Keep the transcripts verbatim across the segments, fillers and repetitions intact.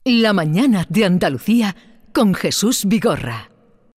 La mañana de Andalucía con Jesús Vigorra.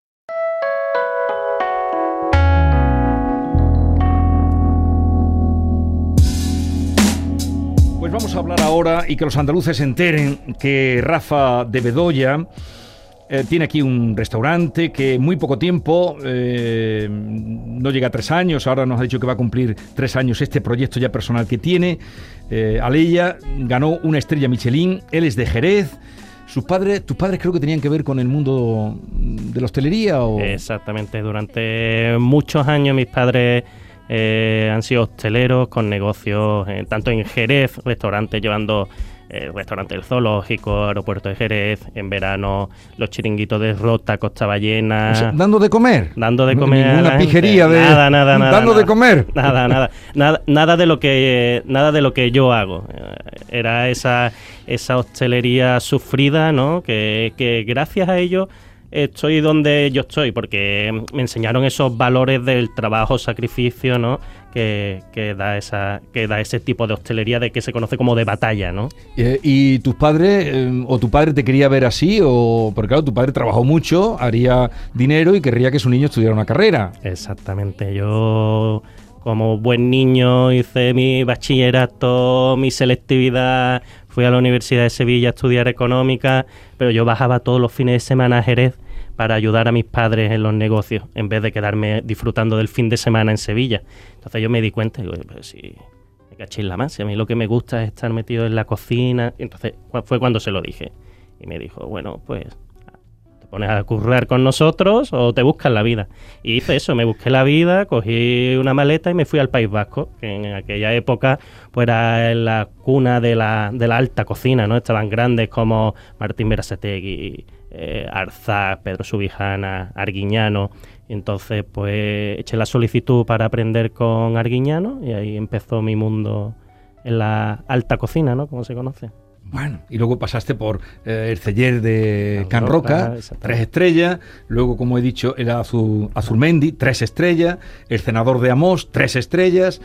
Pues vamos a hablar ahora y que los andaluces se enteren que Rafa de Bedoya eh, tiene aquí un restaurante que en muy poco tiempo, eh, no llega a tres años, ahora nos ha dicho que va a cumplir tres años este proyecto ya personal que tiene. Eh, Aleya ganó una estrella Michelin, él es de Jerez. ¿Sus padres, tus padres creo que tenían que ver con el mundo de la hostelería? ¿O? Exactamente, durante muchos años mis padres eh, han sido hosteleros con negocios, eh, tanto en Jerez, restaurantes llevando el eh, restaurante del Zoológico, aeropuerto de Jerez, en verano los chiringuitos de Rota, Costa Ballena. O sea, ¿dando de comer? Dando de comer. Ninguna pijería de. Nada, nada, nada. ¿Dando nada, de comer? Nada, nada, nada, nada de lo que, nada de lo que yo hago. Era esa, esa hostelería sufrida, ¿no? Que, que gracias a ello estoy donde yo estoy, porque me enseñaron esos valores del trabajo, sacrificio, ¿no? Que, que da esa, que da ese tipo de hostelería de que se conoce como de batalla, ¿no? Eh, ¿Y tus padres, eh, o tu padre te quería ver así? O porque claro, tu padre trabajó mucho, haría dinero y querría que su niño estudiara una carrera. Exactamente. Yo, como buen niño, hice mi bachillerato, mi selectividad, fui a la Universidad de Sevilla a estudiar económica, pero yo bajaba todos los fines de semana a Jerez para ayudar a mis padres en los negocios, en vez de quedarme disfrutando del fin de semana en Sevilla. Entonces yo me di cuenta, digo, pues si me caché en la más, si a mí lo que me gusta es estar metido en la cocina. Entonces fue cuando se lo dije. Y me dijo, bueno, pues te pones a currar con nosotros o te buscas la vida. Y hice eso, me busqué la vida, cogí una maleta y me fui al País Vasco, que en aquella época pues era la cuna de la, de la alta cocina, ¿no? Estaban grandes como Martín Berasategui, Eh, Arzás, Pedro Subijana, Arguiñano. Y entonces pues eché la solicitud para aprender con Arguiñano y ahí empezó mi mundo en la alta cocina, ¿no? Como se conoce. Bueno, y luego pasaste por eh, el Celler de Can Can Roca, tres estrellas. Luego, como he dicho, el Azul, Azurmendi, tres estrellas. El Cenador de Amós, tres estrellas.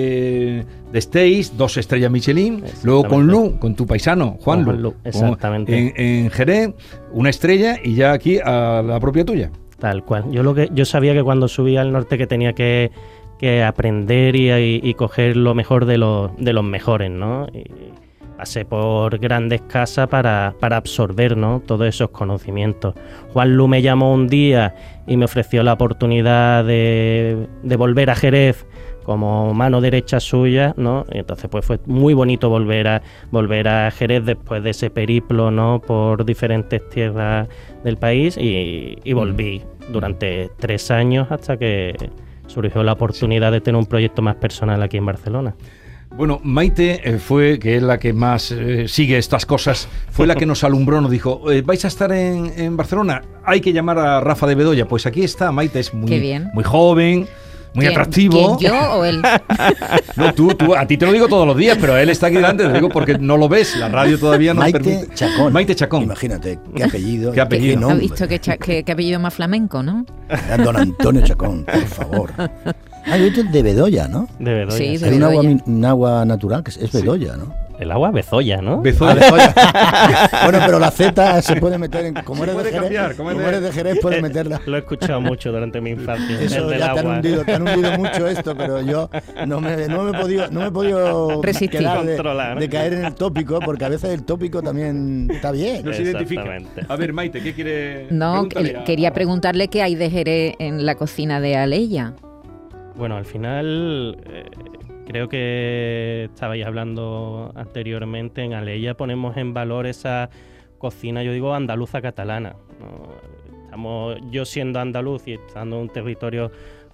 Eh, de Stays, dos estrellas Michelin. Luego con Lu, con tu paisano, Juan Lu. Lu. Exactamente. En, en Jerez, una estrella y ya aquí a la propia tuya. Tal cual. Yo lo que yo sabía que cuando subía al norte que tenía que, que aprender y, y, y coger lo mejor de los, de los mejores, ¿no? Y, pasé por grandes casas para, para absorber, ¿no? Todos esos conocimientos. Juan Lu me llamó un día y me ofreció la oportunidad de, de volver a Jerez como mano derecha suya, ¿no? Y entonces pues fue muy bonito volver a volver a Jerez después de ese periplo, ¿no? Por diferentes tierras del país y, y volví durante tres años hasta que surgió la oportunidad de tener un proyecto más personal aquí en Barcelona. Bueno, Maite eh, fue, que es la que más eh, sigue estas cosas, fue la que nos alumbró, nos dijo, eh, ¿vais a estar en, en Barcelona? Hay que llamar a Rafa de Bedoya. Pues aquí está, Maite es muy, muy joven, muy ¿Quién, atractivo. ¿Quién, yo o él? No, tú, tú, a ti te lo digo todos los días, pero él está aquí delante, te lo digo porque no lo ves, la radio todavía no Maite permite. Chacón. Maite Chacón. Imagínate, qué apellido. ¿Qué apellido? Qué ¿Has visto qué, cha- qué, qué apellido más flamenco, no? Era Don Antonio Chacón, por favor. Ah, esto es de Bedoya, ¿no? De Bedoya. Sí, de Hay un agua, Bedoya. un agua natural que es, es Bedoya, ¿no? El agua Bezoya, ¿no? Bezoya. Ah, Bedoya. Bueno, pero la Z se puede meter en... Como Se eres de puede Jerez, cambiar, como como es de- eres de Jerez, puedes meterla. Lo he escuchado mucho durante mi infancia. Eso el del ya te han, agua. hundido, te han hundido mucho esto, pero yo no me, no me he podido, no me he podido Resistir. quedar de, Controlar. de caer en el tópico, porque a veces el tópico también está bien. No se identifica. Exactamente. A ver, Maite, ¿qué quiere? No, Pregúntale que- a- quería preguntarle qué hay de Jerez en la cocina de Aleya. Bueno, al final, eh, creo que estabais hablando anteriormente, en Aleya ponemos en valor esa cocina, yo digo, andaluza catalana, ¿no? Estamos, yo siendo andaluz y estando en un territorio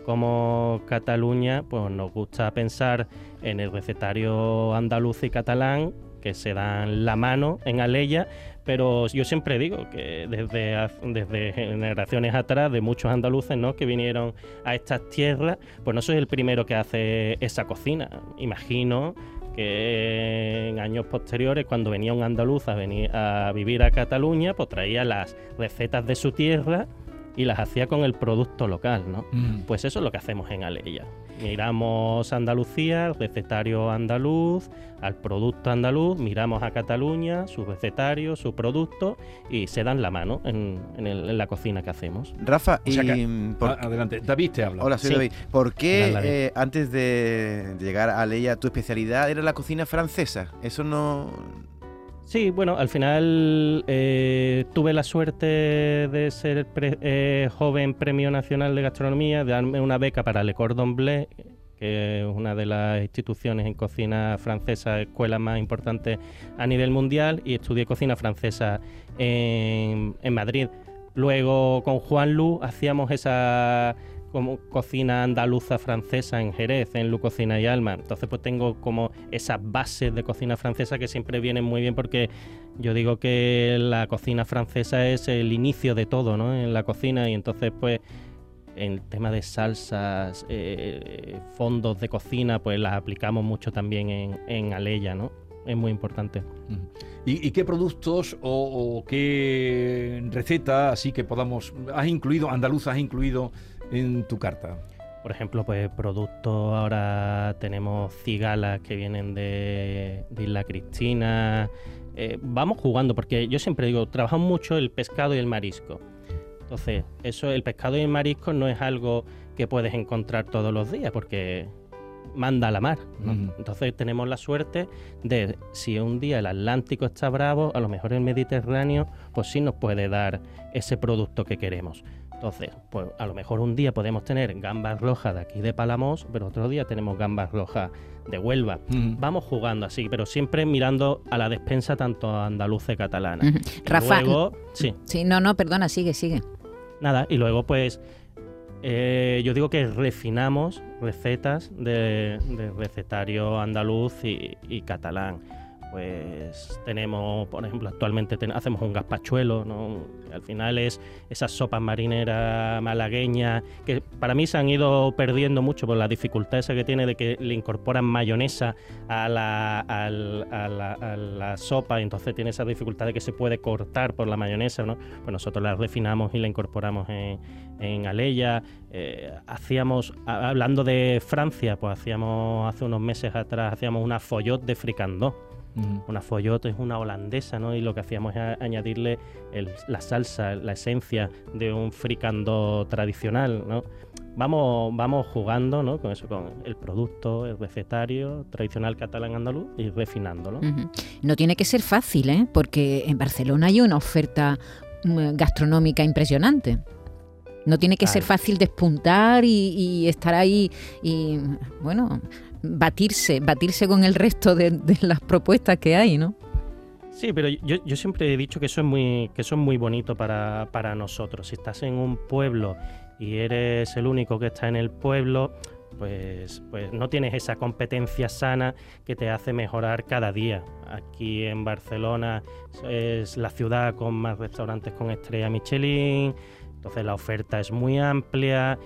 como Cataluña, pues nos gusta pensar en el recetario andaluz y catalán, que se dan la mano en Aleya, pero yo siempre digo que desde, desde generaciones atrás, de muchos andaluces, ¿no?, que vinieron a estas tierras, pues no soy el primero que hace esa cocina. Imagino que en años posteriores, cuando venía un andaluz a, venir a vivir a Cataluña, pues traía las recetas de su tierra y las hacía con el producto local, ¿no? Mm. Pues eso es lo que hacemos en Aleya. miramos Andalucía, el recetario andaluz, al producto andaluz, miramos a Cataluña, su recetario, su producto, y se dan la mano en, en, el, en la cocina que hacemos. Rafa, O sea y, que- por- Ah, adelante, David te habla. Hola, soy Sí. David. ¿Por qué Hola, David. eh, antes de llegar a Aleya tu especialidad era la cocina francesa? Eso no... Sí, bueno, al final eh, tuve la suerte de ser pre- eh, joven premio nacional de gastronomía, de darme una beca para Le Cordon Bleu, que es una de las instituciones en cocina francesa, escuelas más importantes a nivel mundial, y estudié cocina francesa en, en Madrid. Luego con Juan Lu hacíamos esa como cocina andaluza francesa en Jerez, en Lu Cocina y Alma. Entonces pues tengo como esas bases de cocina francesa que siempre vienen muy bien, porque yo digo que la cocina francesa es el inicio de todo, ¿no?, en la cocina, y entonces pues en tema de salsas, eh, fondos de cocina, pues las aplicamos mucho también en, en Aleya, ¿no? Es muy importante. Ujú. ¿Y, y qué productos o, o qué receta así que podamos has incluido, andaluza has incluido en tu carta? Por ejemplo, pues productos, ahora tenemos cigalas que vienen de, de Isla Cristina. Eh, vamos jugando, porque yo siempre digo, trabajamos mucho el pescado y el marisco. Entonces, eso, el pescado y el marisco no es algo que puedes encontrar todos los días, porque manda a la mar, ¿no? Ujú. Entonces tenemos la suerte de, si un día el Atlántico está bravo, a lo mejor el Mediterráneo pues sí nos puede dar ese producto que queremos. Entonces, pues a lo mejor un día podemos tener gambas rojas de aquí de Palamos, pero otro día tenemos gambas rojas de Huelva. Ujú. Vamos jugando así, pero siempre mirando a la despensa tanto andaluza y catalana. Ujú. Y Rafa, luego, sí. Sí, no, no, perdona, sigue, sigue. Nada, y luego pues eh, yo digo que refinamos recetas de, de recetario andaluz y, y catalán. Pues tenemos, por ejemplo, actualmente ten- hacemos un gazpachuelo, ¿no? Al final es esas sopas marineras malagueñas que para mí se han ido perdiendo mucho por la dificultad esa que tiene de que le incorporan mayonesa a la, al- a la, a la sopa, y entonces tiene esa dificultad de que se puede cortar por la mayonesa, ¿no? Pues nosotros la refinamos y la incorporamos en, en Aleya. Eh, hacíamos, a- hablando de Francia, pues hacíamos hace unos meses atrás, hacíamos una follot de fricandó. Ujú. Una follot es una holandesa, ¿no? Y lo que hacíamos es a- añadirle el- la salsa, la esencia de un fricandó tradicional, ¿no? Vamos, vamos jugando, ¿no?, con eso, con el producto, el recetario tradicional catalán andaluz, y refinándolo. Ujú. No tiene que ser fácil, ¿eh? Porque en Barcelona hay una oferta mm, gastronómica impresionante. No tiene que ser Claro. fácil despuntar y, y estar ahí y, bueno, batirse, batirse con el resto de, de las propuestas que hay, ¿no? Sí, pero yo, yo siempre he dicho que eso es muy, que eso es muy bonito para, para nosotros. Si estás en un pueblo y eres el único que está en el pueblo, pues, pues no tienes esa competencia sana que te hace mejorar cada día. Aquí en Barcelona es la ciudad con más restaurantes con estrella Michelin, entonces la oferta es muy amplia,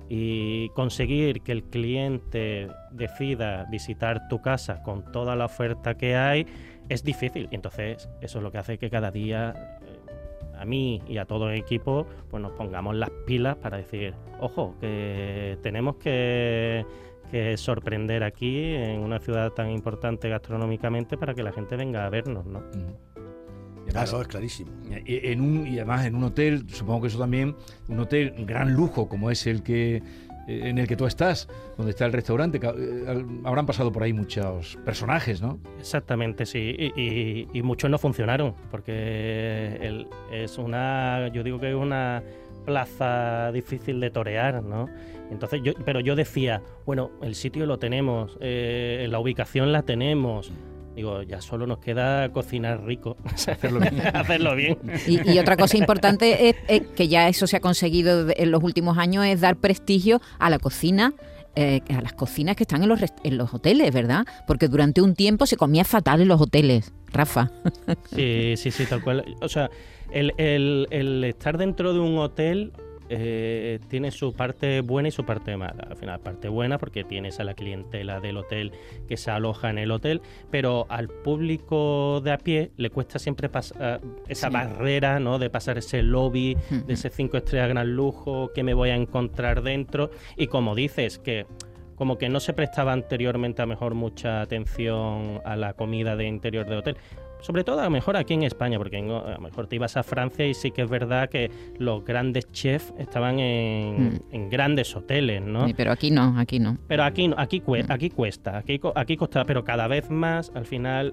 y conseguir que el cliente decida visitar tu casa con toda la oferta que hay es difícil. Y entonces eso es lo que hace que cada día eh, a mí y a todo el equipo pues nos pongamos las pilas para decir, ojo, que tenemos que, que sorprender aquí en una ciudad tan importante gastronómicamente para que la gente venga a vernos, ¿no? Ujú. Y Ah, además, eso es clarísimo. y- en un, y además en un hotel, supongo que eso también, un hotel gran lujo como es el que eh, en el que tú estás, donde está el restaurante, ca- eh, al- habrán pasado por ahí muchos personajes, ¿no? Exactamente, sí, y, y- y muchos no funcionaron, porque el- es una, yo digo que es una plaza difícil de torear, ¿no? Entonces yo, pero yo decía, bueno, el sitio lo tenemos, eh, la ubicación la tenemos. Digo, ya solo nos queda cocinar rico, Hacerlo bien. hacerlo bien. Y, y otra cosa importante es, es que ya eso se ha conseguido de- en los últimos años, es dar prestigio a la cocina, eh, a las cocinas que están en los, rest- en los hoteles, ¿verdad? Porque durante un tiempo se comía fatal en los hoteles, Rafa. Sí, sí, sí, tal cual. O sea, el, el- el estar dentro de un hotel eh, tiene su parte buena y su parte mala. Al final, parte buena porque tienes a la clientela del hotel que se aloja en el hotel, pero al público de a pie le cuesta siempre pasar esa Sí. barrera, ¿no?, de pasar ese lobby, de ese cinco estrellas gran lujo, que me voy a encontrar dentro. Y como dices, que como que no se prestaba anteriormente a lo mejor mucha atención a la comida de interior de hotel. Sobre todo a lo mejor aquí en España, porque en- a lo mejor te ibas a Francia y sí que es verdad que los grandes chefs estaban en, Mm. en grandes hoteles, ¿no? Sí, pero aquí no, aquí no. Pero aquí, no- aquí, cue- aquí cuesta, aquí, co- aquí cuesta, pero cada vez más, al final,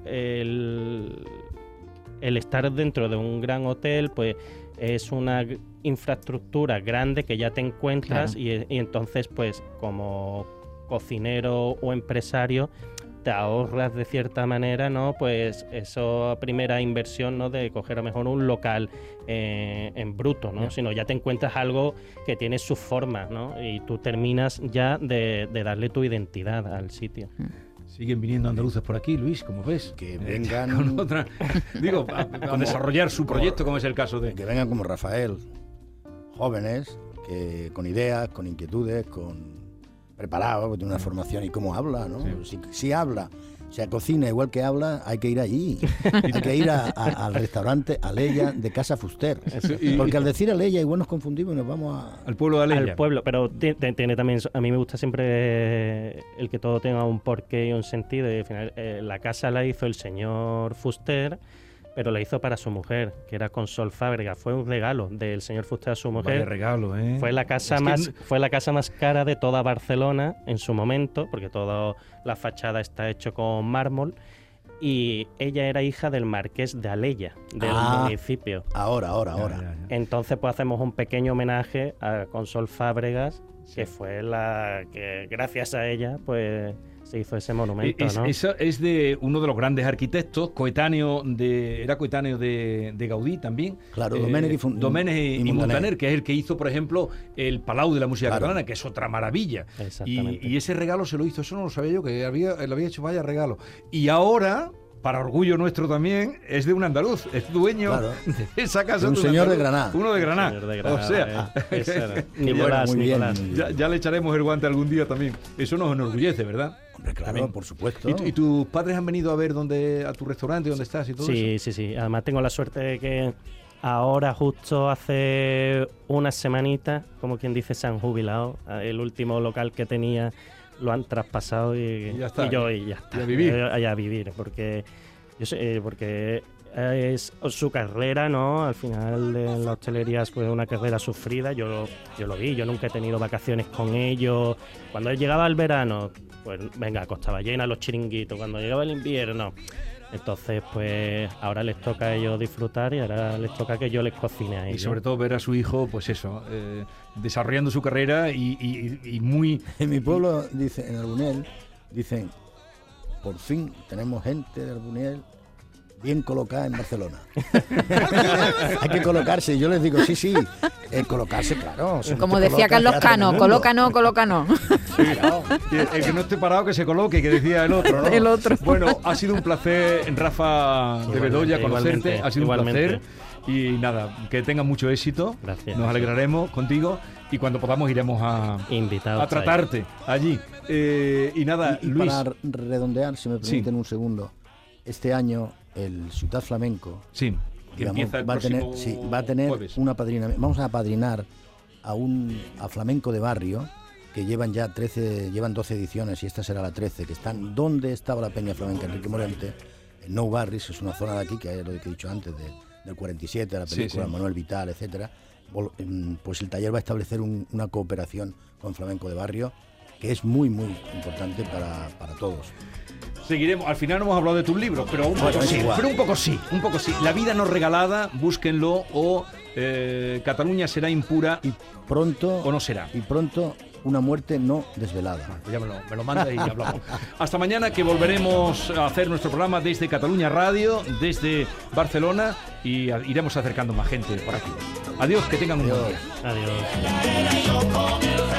el, el estar dentro de un gran hotel, pues es una g- infraestructura grande que ya te encuentras Claro. y, y entonces, pues como cocinero o empresario, te ahorras de cierta manera, ¿no? Pues esa primera inversión, ¿no? De coger a lo mejor un local eh, en bruto, ¿no? Ya. Sino ya te encuentras algo que tiene su forma, ¿no? Y tú terminas ya de, de darle tu identidad al sitio. Siguen viniendo andaluces por aquí, Luis, como ves. Que Eh, vengan- con otra- digo, a, a desarrollar su proyecto, como es el caso de... Que vengan como Rafael, jóvenes, que con ideas, con inquietudes, con preparados, que tiene una formación y cómo habla, ¿no? Si, si habla, o sea, cocina igual que habla, hay que ir allí. Hay que ir a- a- al restaurante Aleya de Casa Fuster. Eso, y- Porque al decir Aleya igual nos confundimos y nos vamos a... Al pueblo de Aleya. Al pueblo, pero ti- ti- tiene también, a mí me gusta siempre el que todo tenga un porqué y un sentido, y al final eh, la casa la hizo el señor Fuster, pero la hizo para su mujer, que era Consol Fábrega, fue un regalo del señor Fuster a su Vaya mujer. regalo, ¿eh? Fue la casa Es que más n- fue la casa más cara de toda Barcelona en su momento, porque toda la fachada está hecho con mármol, y ella era hija del marqués de Aleya, del Ah. municipio. Ahora, ahora, Ya, ahora. ya, ya. Entonces pues hacemos un pequeño homenaje a Consol Fábregas, que fue la que gracias a ella pues se hizo ese monumento, Es, ¿no? esa es de uno de los grandes arquitectos, coetáneo de, era coetáneo de, de Gaudí también. Claro, Domènech y Fun- Domènech y, y y Muntaner. Muntaner, que es el que hizo, por ejemplo, el Palau de la Música Claro. Catalana, que es otra maravilla. Exactamente. Y, y ese regalo se lo hizo, eso no lo sabía yo, que había, le había hecho vaya regalo. Y ahora, para orgullo nuestro también, es de un andaluz, es dueño Claro. de esa casa. De un de señor de andaluz. Granada. Uno de Granada. Señor de Granada, o sea, eh, ese era. bueno, Nicolás, muy bien, Nicolás. muy bien. ya, ya le echaremos el guante algún día también. Eso nos enorgullece, ¿verdad? Hombre, claro, También. por supuesto. ¿Y, tu- y tus padres han venido a ver dónde, a tu restaurante, dónde estás y todo Sí, eso? sí, sí. Además tengo la suerte de que ahora justo hace unas semanitas, como quien dice, se han jubilado. El último local que tenía lo han traspasado y, Y ya está. y yo y ya está. Y a vivir. Y a, vivir, porque yo sé, eh, porque es su carrera, ¿no? Al final de la hostelería es pues, una carrera sufrida. Yo, yo lo vi, yo nunca he tenido vacaciones con ellos. Cuando llegaba el verano, pues venga, Costa Ballena, los chiringuitos. Cuando llegaba el invierno, entonces pues ahora les toca a ellos disfrutar y ahora les toca que yo les cocine a Y ellos. sobre todo ver a su hijo, pues eso, eh, desarrollando su carrera y, y- y muy... En mi pueblo, dice, en Arbunel, dicen, por fin tenemos gente de Arbunel bien colocada en Barcelona. Hay que colocarse. Y yo les digo, sí, sí, eh, colocarse, claro. si no Como te decía colocas, Carlos quédate en el Cano, mundo. coloca no, coloca no. Claro. El, el que no esté parado, que se coloque, que decía el otro, ¿no? El otro. Bueno, ha sido un placer, Rafa de Igualmente, Bedoya, conocerte. igualmente, Ha sido igualmente. un placer. Y nada, que tengas mucho éxito. Gracias. Nos alegraremos contigo y cuando podamos iremos a, Invitados. a tratarte allí. Eh, y nada, Y, y Luis. para redondear, si me Sí. permiten un segundo, este año el Ciutat Flamenco Sí, que digamos, empieza el va, a tener, próximo sí, va a tener jueves. una padrina. Vamos a apadrinar a un a flamenco de barrio que llevan ya trece, llevan doce ediciones y esta será la trece, que están donde estaba la Peña Flamenca Enrique Morente, en Nou Barris, es una zona de aquí, que es lo que he dicho antes, de, del cuarenta y siete, de la Sí, película sí. Manuel Vital, etcétera. Vol- em, Pues el taller va a establecer un- una cooperación con flamenco de barrio que es muy, muy importante para, para todos. Seguiremos. Al final no hemos hablado de tus libros, pero un Bueno, poco es sí. igual. Pero un poco sí, un poco sí. La vida no regalada, búsquenlo, o eh, Cataluña será impura Y pronto, o no será. y pronto una muerte no desvelada. Pues ya me lo, me lo manda y hablamos. Hasta mañana, que volveremos a hacer nuestro programa desde Cataluña Radio, desde Barcelona, y a- iremos acercando más gente por aquí. Adiós, que tengan un buen día. Adiós.